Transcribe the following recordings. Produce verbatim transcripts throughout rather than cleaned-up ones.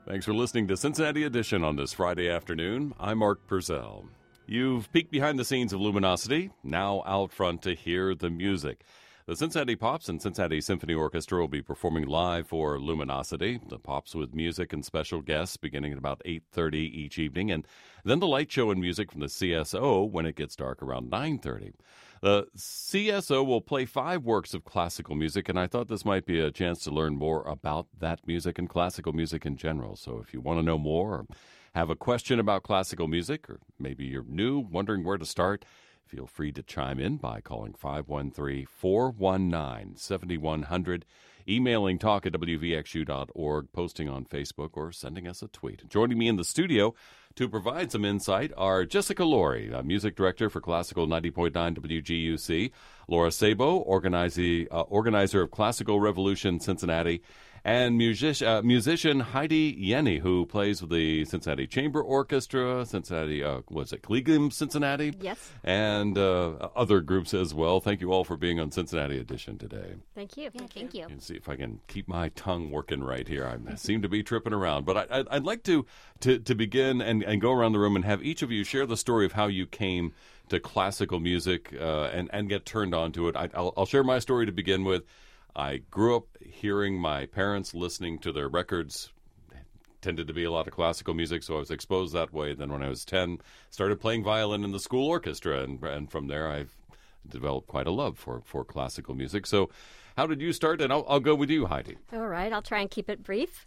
Thanks for listening to Cincinnati Edition on this Friday afternoon. I'm Mark Purcell. You've peeked behind the scenes of Luminosity, now out front to hear the music. The Cincinnati Pops and Cincinnati Symphony Orchestra will be performing live for Luminosity. The Pops with music and special guests beginning at about eight thirty each evening, and then the light show and music from the C S O when it gets dark around nine thirty. The C S O will play five works of classical music, and I thought this might be a chance to learn more about that music and classical music in general. So if you want to know more or have a question about classical music, or maybe you're new, wondering where to start, feel free to chime in by calling five one three, four one nine, seven one zero zero, emailing talk at w v x u dot org, posting on Facebook, or sending us a tweet. Joining me in the studio to provide some insight are Jessica Laurie, a music director for Classical ninety point nine W G U C, Laura Sabo, organizer, uh, organizer of Classical Revolution Cincinnati, and music, uh, musician Heidi Yenny, who plays with the Cincinnati Chamber Orchestra, Cincinnati, uh, was it Collegium Cincinnati? Yes. And uh, other groups as well. Thank you all for being on Cincinnati Edition today. Thank you. Yeah, thank you. And see if I can keep my tongue working right here. I seem to be tripping around. But I, I'd like to, to, to begin and, and go around the room and have each of you share the story of how you came to classical music uh, and, and get turned on to it. I, I'll, I'll share my story to begin with. I grew up hearing my parents listening to their records. Tended to be a lot of classical music, so I was exposed that way. Then when I was ten, started playing violin in the school orchestra, and, and from there I've developed quite a love for, for classical music. So how did you start? And I'll, I'll go with you, Heidi. All right, I'll try and keep it brief.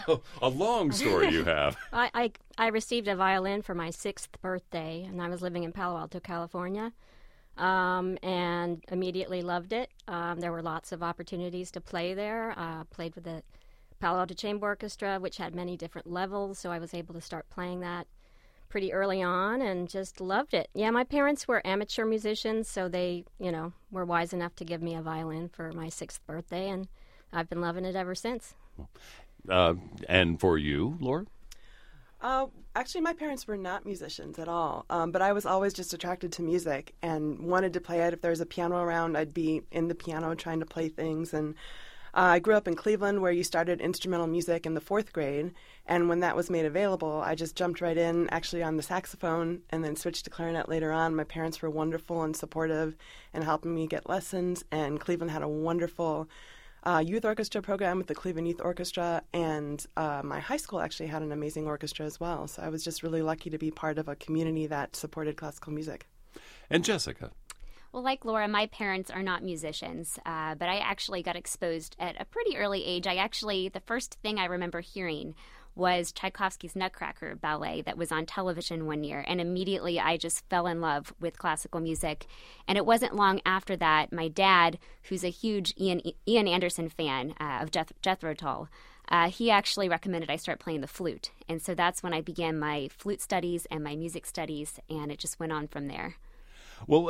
A long story you have. I, I, I received a violin for my sixth birthday, and I was living in Palo Alto, California. Um, and immediately loved it. Um, there were lots of opportunities to play there. Uh, played with the Palo Alto Chamber Orchestra, which had many different levels, so I was able to start playing that pretty early on and just loved it. Yeah, my parents were amateur musicians, so they, you know, were wise enough to give me a violin for my sixth birthday, and I've been loving it ever since. Uh, and for you, Laura? Uh, actually, my parents were not musicians at all, um, but I was always just attracted to music and wanted to play it. If there was a piano around, I'd be in the piano trying to play things. And uh, I grew up in Cleveland, where you started instrumental music in the fourth grade, and when that was made available, I just jumped right in, actually on the saxophone, and then switched to clarinet later on. My parents were wonderful and supportive and helping me get lessons, and Cleveland had a wonderful Uh, youth orchestra program with the Cleveland Youth Orchestra, and uh, my high school actually had an amazing orchestra as well. So I was just really lucky to be part of a community that supported classical music. And Jessica? Well, like Laura, my parents are not musicians, uh, but I actually got exposed at a pretty early age. I actually, the first thing I remember hearing was Tchaikovsky's Nutcracker ballet that was on television one year, and immediately I just fell in love with classical music. And it wasn't long after that, my dad, who's a huge Ian, Ian Anderson fan uh, of Jeth- Jethro Tull, uh, he actually recommended I start playing the flute. And so that's when I began my flute studies and my music studies, and it just went on from there. Well,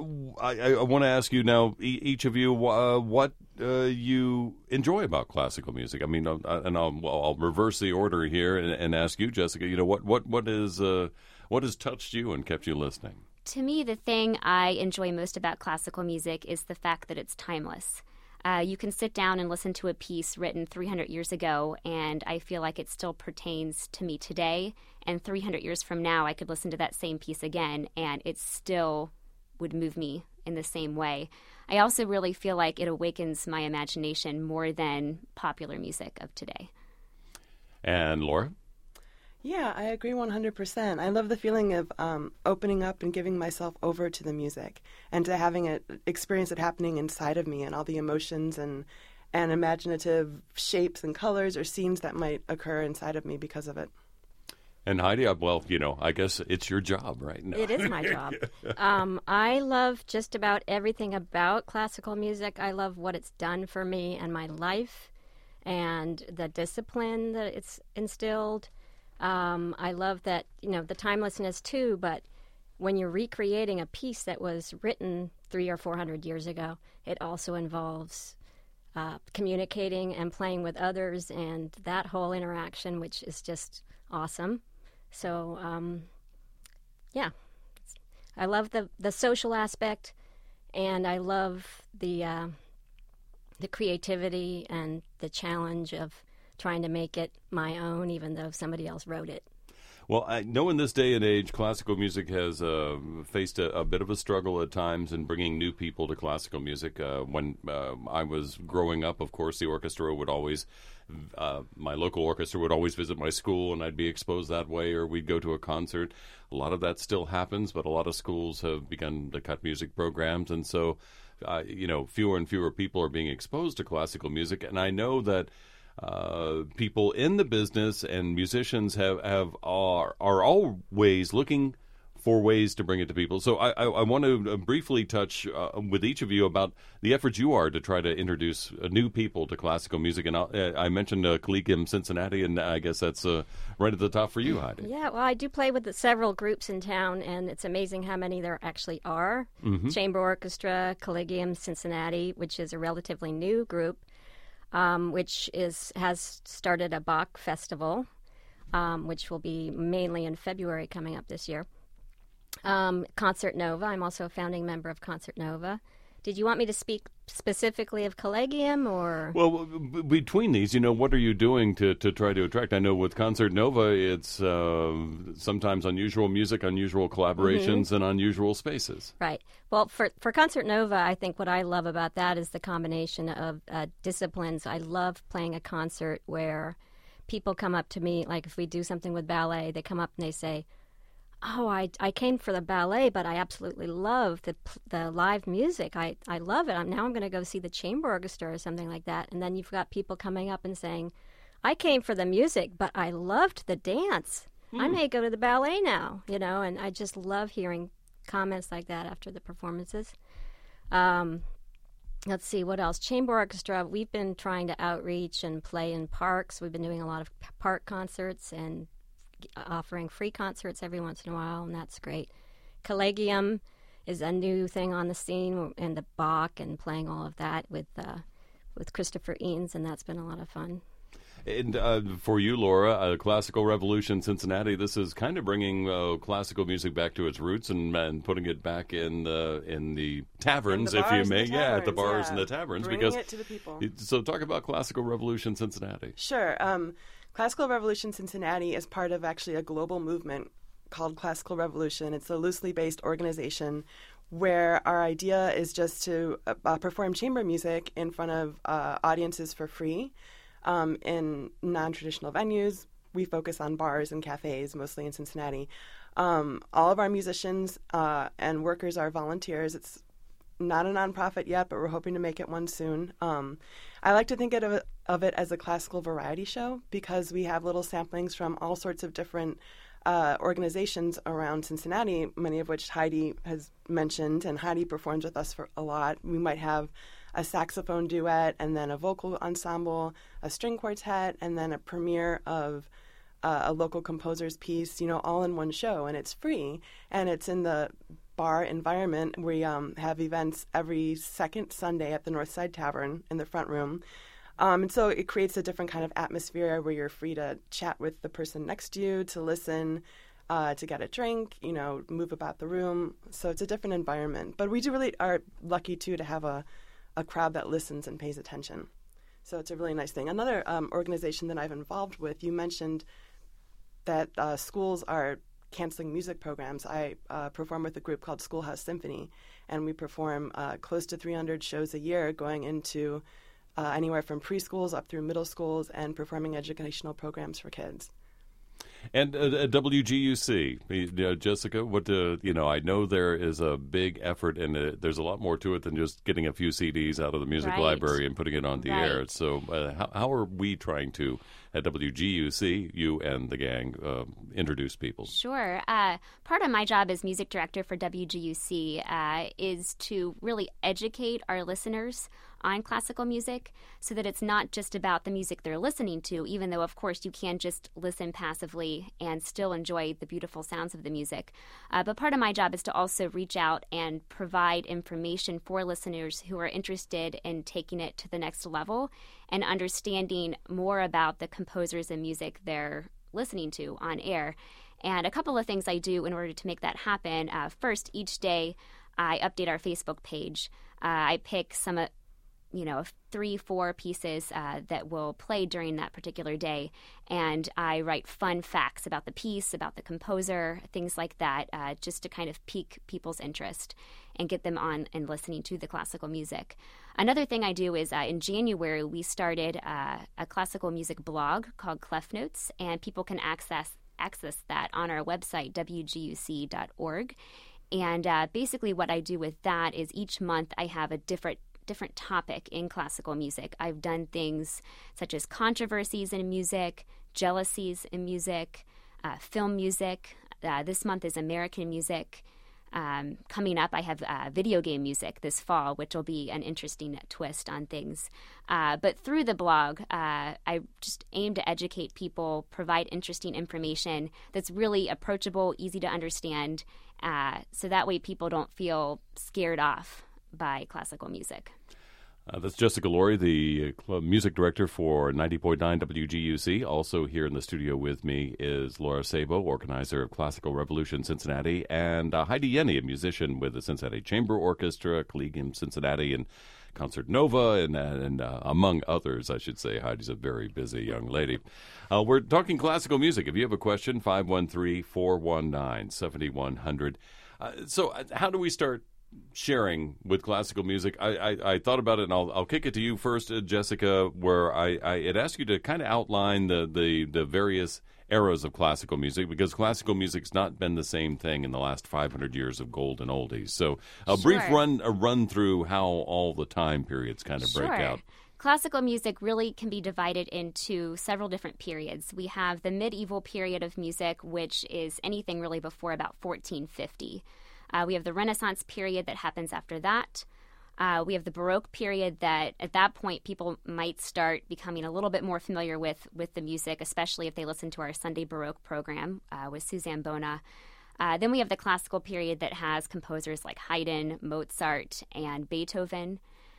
I, I want to ask you now, each of you, uh, what uh, you enjoy about classical music. I mean, uh, and I'll, well, I'll reverse the order here and, and ask you, Jessica. You know, what what what is uh, what has touched you and kept you listening? To me, the thing I enjoy most about classical music is the fact that it's timeless. Uh, you can sit down and listen to a piece written three hundred years ago, and I feel like it still pertains to me today. And three hundred years from now, I could listen to that same piece again, and it still would move me in the same way. I also really feel like it awakens my imagination more than popular music of today. And Laura? Yeah, I agree one hundred percent. I love the feeling of um, opening up and giving myself over to the music and to having it experience it happening inside of me and all the emotions and, and imaginative shapes and colors or scenes that might occur inside of me because of it. And Heidi, well, you know, I guess it's your job right now. It is my job. um, I love just about everything about classical music. I love what it's done for me and my life and the discipline that it's instilled. Um, I love that, you know, the timelessness too, but when you're recreating a piece that was written three or four hundred years ago, it also involves uh, communicating and playing with others and that whole interaction, which is just awesome. So, um, yeah, I love the, the social aspect, and I love the uh, the creativity and the challenge of trying to make it my own, even though somebody else wrote it. Well, I know in this day and age, classical music has uh, faced a, a bit of a struggle at times in bringing new people to classical music. Uh, when uh, I was growing up, of course, the orchestra would always, uh, my local orchestra would always visit my school, and I'd be exposed that way, or we'd go to a concert. A lot of that still happens, but a lot of schools have begun to cut music programs, and so, uh, you know, fewer and fewer people are being exposed to classical music. And I know that Uh, people in the business and musicians have, have are are always looking for ways to bring it to people. So I, I, I want to briefly touch uh, with each of you about the efforts you are to try to introduce uh, new people to classical music. And I'll, uh, I mentioned uh, Collegium Cincinnati, and I guess that's uh, right at the top for you, Heidi. Yeah, well, I do play with the several groups in town, and it's amazing how many there actually are. Mm-hmm. Chamber Orchestra, Collegium Cincinnati, which is a relatively new group. Um, which is has started a Bach festival, um, which will be mainly in February coming up this year. Um, Concert Nova, I'm also a founding member of Concert Nova. Did you want me to speak specifically of Collegium, or? Well, b- between these, you know, what are you doing to, to try to attract? I know with Concert Nova, it's uh, sometimes unusual music, unusual collaborations, mm-hmm. and unusual spaces. Right. Well, for, for Concert Nova, I think what I love about that is the combination of uh, disciplines. I love playing a concert where people come up to me, like if we do something with ballet, they come up and they say, oh, I, I came for the ballet, but I absolutely love the the live music. I, I love it. I'm, now I'm going to go see the chamber orchestra or something like that. And then you've got people coming up and saying, I came for the music, but I loved the dance. Hmm. I may go to the ballet now, you know, and I just love hearing comments like that after the performances. Um, let's see, what else? Chamber orchestra, we've been trying to outreach and play in parks. We've been doing a lot of park concerts and offering free concerts every once in a while, and that's great. Collegium is a new thing on the scene, and the Bach and playing all of that with uh, with Christopher Eanes, and that's been a lot of fun. And uh, for you, Laura, uh, Classical Revolution Cincinnati, this is kind of bringing uh, classical music back to its roots and, and putting it back in the in the taverns, in the if you may, taverns, yeah, at the bars yeah. and the taverns, bringing because it to the people. So, talk about Classical Revolution Cincinnati. Sure. Um, Classical Revolution Cincinnati is part of actually a global movement called Classical Revolution. It's a loosely based organization where our idea is just to uh, perform chamber music in front of uh, audiences for free um, in non-traditional venues. We focus on bars and cafes, mostly in Cincinnati. Um, all of our musicians uh, and workers are volunteers. It's not a nonprofit yet, but we're hoping to make it one soon. Um, I like to think of it, of it as a classical variety show because we have little samplings from all sorts of different uh, organizations around Cincinnati, many of which Heidi has mentioned, and Heidi performs with us for a lot. We might have a saxophone duet, and then a vocal ensemble, a string quartet, and then a premiere of uh, a local composer's piece, you know, all in one show, and it's free, and it's in the bar environment. We um, have events every second Sunday at the Northside Tavern in the front room. Um, and so it creates a different kind of atmosphere where you're free to chat with the person next to you, to listen, uh, to get a drink, you know, move about the room. So it's a different environment. But we do really are lucky, too, to have a, a crowd that listens and pays attention. So it's a really nice thing. Another um, organization that I've involved with, you mentioned that uh, schools are canceling music programs. I uh, perform with a group called Schoolhouse Symphony, and we perform uh, close to three hundred shows a year going into uh, anywhere from preschools up through middle schools and performing educational programs for kids. And uh, W G U C, uh, Jessica, what uh, you know, I know there is a big effort, and uh, there's a lot more to it than just getting a few C Ds out of the music right. library and putting it on the right. air. So uh, how, how are we trying to, at W G U C, you and the gang, uh, introduce people? Sure. Uh, part of my job as music director for W G U C uh, is to really educate our listeners on classical music so that it's not just about the music they're listening to, even though, of course, you can just listen passively and still enjoy the beautiful sounds of the music. Uh, but part of my job is to also reach out and provide information for listeners who are interested in taking it to the next level and understanding more about the composers and music they're listening to on air. And a couple of things I do in order to make that happen. Uh, first, each day I update our Facebook page. Uh, I pick some you know, three, four pieces uh, that will play during that particular day. And I write fun facts about the piece, about the composer, things like that, uh, just to kind of pique people's interest and get them on and listening to the classical music. Another thing I do is uh, in January, we started uh, a classical music blog called Clef Notes, and people can access access that on our website, w g u c dot org. And uh, basically what I do with that is each month I have a different different topic in classical music. I've done things such as controversies in music, jealousies in music, uh, film music. Uh, this month is American music. Um, coming up, I have uh, video game music this fall, which will be an interesting twist on things. Uh, but through the blog, uh, I just aim to educate people, provide interesting information that's really approachable, easy to understand, uh, so that way people don't feel scared off by classical music. Uh, that's Jessica Laurie, the club music director for ninety point nine W G U C. Also here in the studio with me is Laura Sabo, organizer of Classical Revolution Cincinnati, and uh, Heidi Yenny, a musician with the Cincinnati Chamber Orchestra, Collegium Cincinnati, and Concert Nova, and, and uh, among others, I should say. Heidi's a very busy young lady. Uh, we're talking classical music. If you have a question, five one three, four one nine, seven one zero zero. Uh, so uh, how do we start sharing with classical music? I, I, I thought about it, and I'll, I'll kick it to you first, uh, Jessica, where I, I had asked you to kind of outline the, the, the various eras of classical music, because classical music's not been the same thing in the last five hundred years of gold and oldies. So a Sure. brief run a run through how all the time periods kind of Sure. break out. Classical music really can be divided into several different periods. We have the medieval period of music, which is anything really before about fourteen fifty. Uh, we have the Renaissance period that happens after that. Uh, we have the Baroque period that at that point people might start becoming a little bit more familiar with, with the music, especially if they listen to our Sunday Baroque program uh, with Suzanne Bona. Uh, then we have the classical period that has composers like Haydn, Mozart, and Beethoven.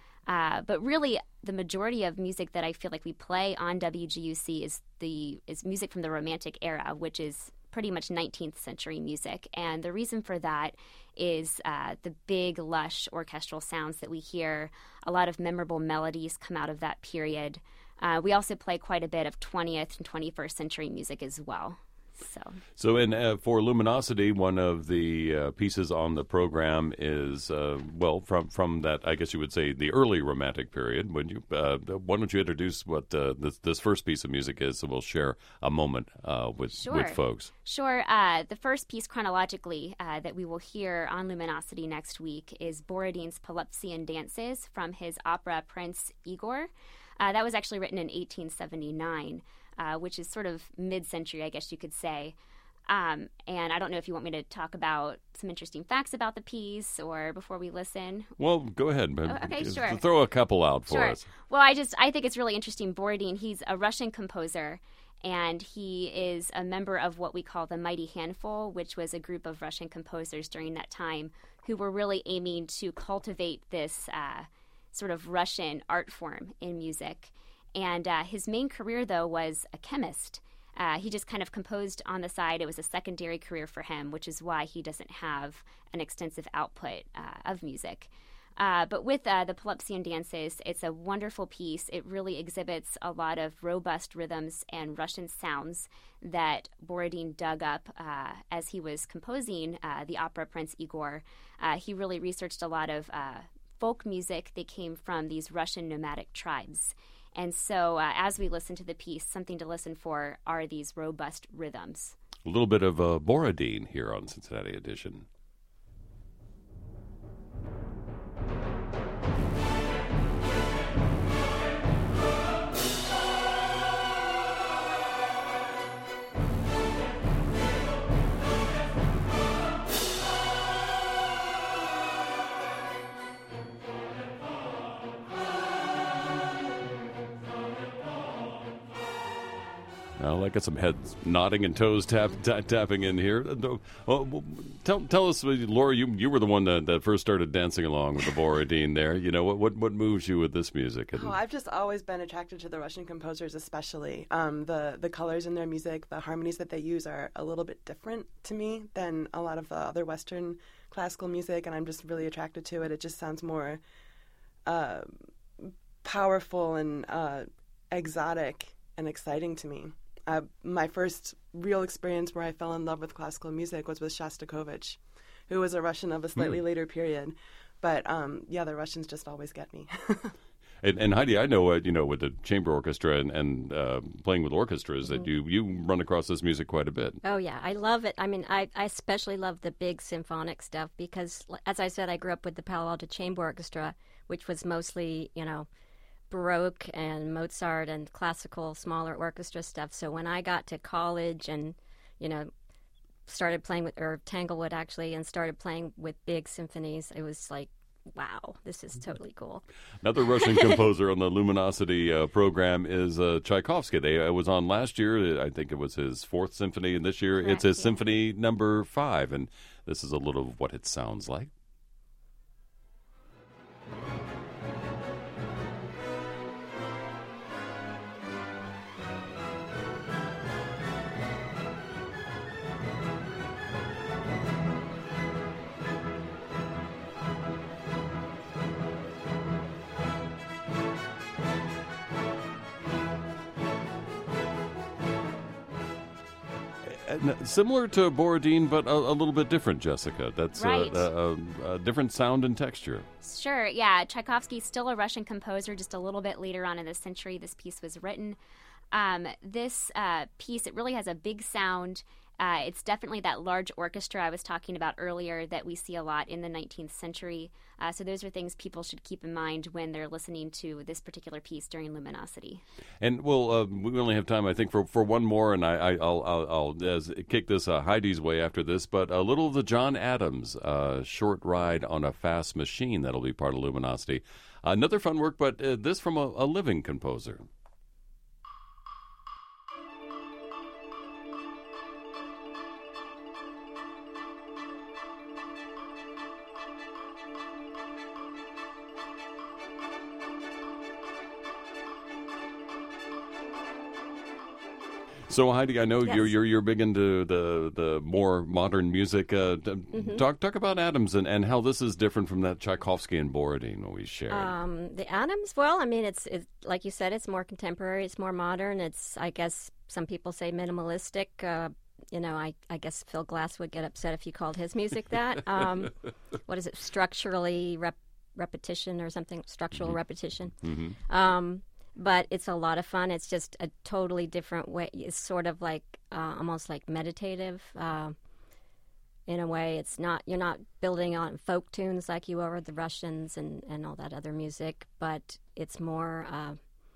Uh, but really, the majority of music that I feel like we play on W G U C is the is music from the Romantic era, which is pretty much nineteenth century music. And the reason for that is uh, the big, lush orchestral sounds that we hear. A lot of memorable melodies come out of that period. Uh, we also play quite a bit of twentieth and twenty-first century music as well. So, so and uh, for Luminosity, one of the uh, pieces on the program is, uh, well, from from that, I guess you would say, the early Romantic period. Would you? Uh, why don't you introduce what uh, this, this first piece of music is, so we'll share a moment uh, with, Sure. with folks. Sure. Uh, the first piece chronologically uh, that we will hear on Luminosity next week is Borodin's Polypsian Dances from his opera Prince Igor. Uh, that was actually written in eighteen seventy-nine. Uh, which is sort of mid-century, I guess you could say. Um, and I don't know if you want me to talk about some interesting facts about the piece or before we listen. Well, go ahead. Oh, okay, sure. Throw a couple out for Sure. us. Well, I just I think it's really interesting. Borodin, he's a Russian composer, and he is a member of what we call the Mighty Handful, which was a group of Russian composers during that time who were really aiming to cultivate this uh, sort of Russian art form in music. And uh, his main career, though, was a chemist. Uh, he just kind of composed on the side. It was a secondary career for him, which is why he doesn't have an extensive output uh, of music. Uh, but with uh, the Polypsian Dances, it's a wonderful piece. It really exhibits a lot of robust rhythms and Russian sounds that Borodin dug up uh, as he was composing uh, the opera Prince Igor. Uh, he really researched a lot of uh, folk music that came from these Russian nomadic tribes. And so uh, as we listen to the piece, something to listen for are these robust rhythms. A little bit of uh, Borodin here on Cincinnati Edition. Well, I got some heads nodding and toes tap, tap, tapping in here. Well, tell tell us, Laura, you you were the one that, that first started dancing along with the Borodin there. You know, what, what what moves you with this music? Oh, I've just always been attracted to the Russian composers, especially. Um, the, the colors in their music, the harmonies that they use are a little bit different to me than a lot of the other Western classical music, and I'm just really attracted to it. It just sounds more... Uh, powerful and uh, exotic and exciting to me. Uh, my first real experience where I fell in love with classical music was with Shostakovich, who was a Russian of a slightly mm. later period. But um, yeah, the Russians just always get me. and, and Heidi, I know, uh, you know, with the chamber orchestra and, and uh, playing with orchestras, mm-hmm. that you, you run across this music quite a bit. Oh, yeah. I love it. I mean, I, I especially love the big symphonic stuff because, as I said, I grew up with the Palo Alto Chamber Orchestra, which was mostly, you know, Baroque and Mozart and classical smaller orchestra stuff. So when I got to college and, you know, started playing with, or Tanglewood actually, and started playing with big symphonies, it was like, wow, this is totally cool. Another Russian composer on the Luminosity uh, program is uh, Tchaikovsky. They uh, was on last year. I think it was his fourth symphony, and this year Correct, it's his yeah. symphony number five. And this is a little of what it sounds like. Similar to Borodin, but a, a little bit different, Jessica. That's right. a, a, a different sound and texture. Sure, yeah. Tchaikovsky's still a Russian composer, just a little bit later on in the century this piece was written. Um, this uh, piece, it really has a big sound. Uh, it's definitely that large orchestra I was talking about earlier that we see a lot in the nineteenth century. Uh, so those are things people should keep in mind when they're listening to this particular piece during Luminosity. And well, uh, we only have time, I think, for, for one more, and I, I, I'll, I'll, I'll as, kick this uh, Heidi's way after this. But a little of the John Adams uh, Short Ride on a Fast Machine that'll be part of Luminosity. Uh, another fun work, but uh, this from a, a living composer. So Heidi, I know yes. you're you're you're big into the the more modern music. Uh, mm-hmm. Talk talk about Adams and, and how this is different from that Tchaikovsky and Borodin we shared. Um, the Adams, well, I mean, it's, it's like you said, it's more contemporary, it's more modern. It's, I guess, some people say minimalistic. Uh, you know, I, I guess Phil Glass would get upset if you called his music that. Um, what is it? Structurally rep- repetition or something? Structural mm-hmm. repetition. Mm-hmm. Um, But it's a lot of fun. It's just a totally different way. It's sort of like uh, almost like meditative uh, in a way. It's not, you're not building on folk tunes like you are with the Russians and, and all that other music, but it's more, uh,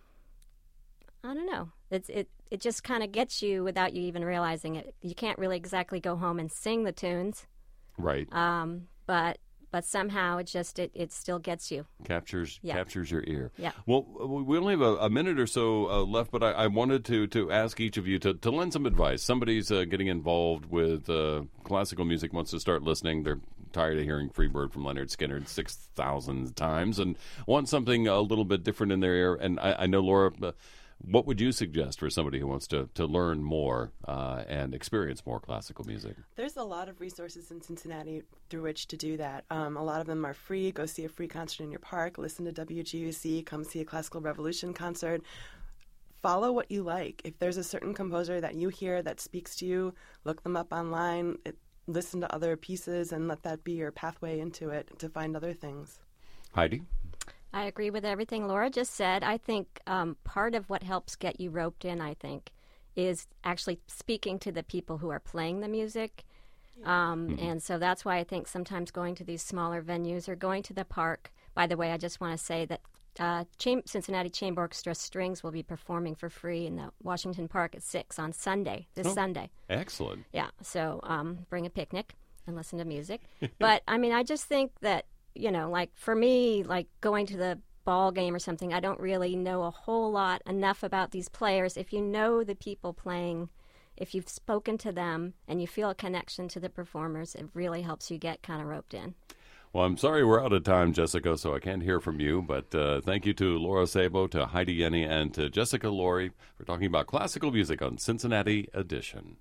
I don't know. It's it, it just kind of gets you without you even realizing it. You can't really exactly go home and sing the tunes. Right. Um, but But somehow it just it, it still gets you. Captures yeah. captures your ear. Yeah. Well, we only have a, a minute or so uh, left, but I, I wanted to, to ask each of you to, to lend some advice. Somebody's uh, getting involved with uh, classical music, wants to start listening. They're tired of hearing Freebird from Leonard Skinner six thousand times and want something a little bit different in their ear. And I, I know, Laura, uh, what would you suggest for somebody who wants to, to learn more uh, and experience more classical music? There's a lot of resources in Cincinnati through which to do that. Um, a lot of them are free. Go see a free concert in your park. Listen to W G U C. Come see a Classical Revolution concert. Follow what you like. If there's a certain composer that you hear that speaks to you, look them up online. It, listen to other pieces and let that be your pathway into it to find other things. Heidi? I agree with everything Laura just said. I think um, part of what helps get you roped in, I think, is actually speaking to the people who are playing the music. Yeah. Um, mm-hmm. And so that's why I think sometimes going to these smaller venues or going to the park. By the way, I just want to say that uh, Cham- Cincinnati Chamber Orchestra Strings will be performing for free in the Washington Park at six on Sunday, this oh, Sunday. Excellent. Yeah, so um, bring a picnic and listen to music. But, I mean, I just think that, you know, like for me, like going to the ball game or something, I don't really know a whole lot enough about these players. If you know the people playing, if you've spoken to them and you feel a connection to the performers, it really helps you get kind of roped in. Well, I'm sorry we're out of time, Jessica, so I can't hear from you. But uh, thank you to Laura Sabo, to Heidi Yenny, and to Jessica Laurie for talking about classical music on Cincinnati Edition.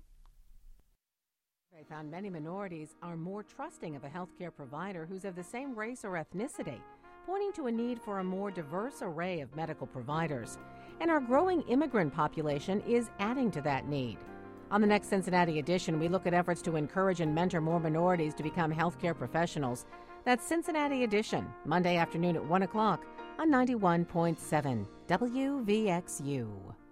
Found many minorities are more trusting of a healthcare provider who's of the same race or ethnicity. pointing to a need for a more diverse array of medical providers. And our growing immigrant population is adding to that need. On the next Cincinnati edition, we look at efforts to encourage and mentor more minorities to become healthcare professionals. That's Cincinnati edition, Monday afternoon at one o'clock on ninety-one point seven W V X U.